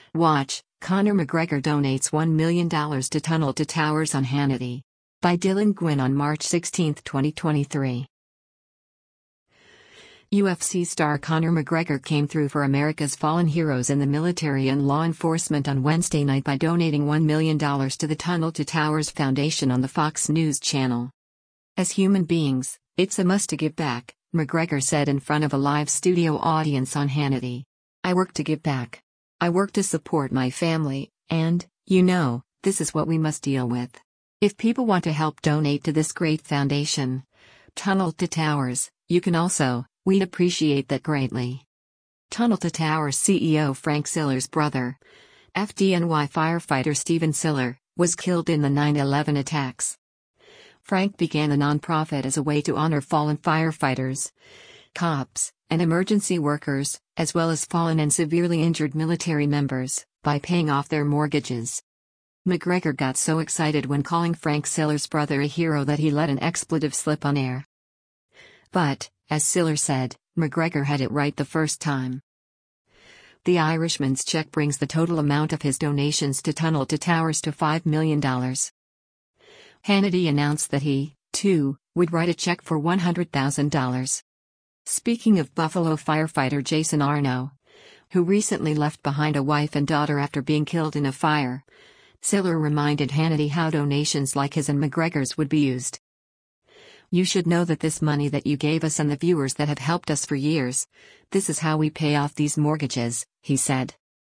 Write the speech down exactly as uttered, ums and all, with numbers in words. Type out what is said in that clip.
Watch, Conor McGregor donates one million dollars to Tunnel to Towers on Hannity. By Dylan Gwynn on March sixteenth, twenty twenty-three. U F C star Conor McGregor came through for America's fallen heroes in the military and law enforcement on Wednesday night by donating one million dollars to the Tunnel to Towers Foundation on the Fox News channel. "As human beings, it's a must to give back," McGregor said in front of a live studio audience on Hannity. "I work to give back. I work to support my family, and, you know, this is what we must deal with. If people want to help donate to this great foundation, Tunnel to Towers, you can also, we'd appreciate that greatly." Tunnel to Towers C E O Frank Siller's brother, F D N Y firefighter Steven Siller, was killed in the nine eleven attacks. Frank began the nonprofit as a way to honor fallen firefighters, cops, and emergency workers, as well as fallen and severely injured military members, by paying off their mortgages. McGregor got so excited when calling Frank Siller's brother a hero that he let an expletive slip on air. But, as Siller said, McGregor had it right the first time. The Irishman's check brings the total amount of his donations to Tunnel to Towers to five million dollars. Hannity announced that he, too, would write a check for one hundred thousand dollars. Speaking of Buffalo firefighter Jason Arno, who recently left behind a wife and daughter after being killed in a fire, Siller reminded Hannity how donations like his and McGregor's would be used. "You should know that this money that you gave us and the viewers that have helped us for years, this is how we pay off these mortgages," he said.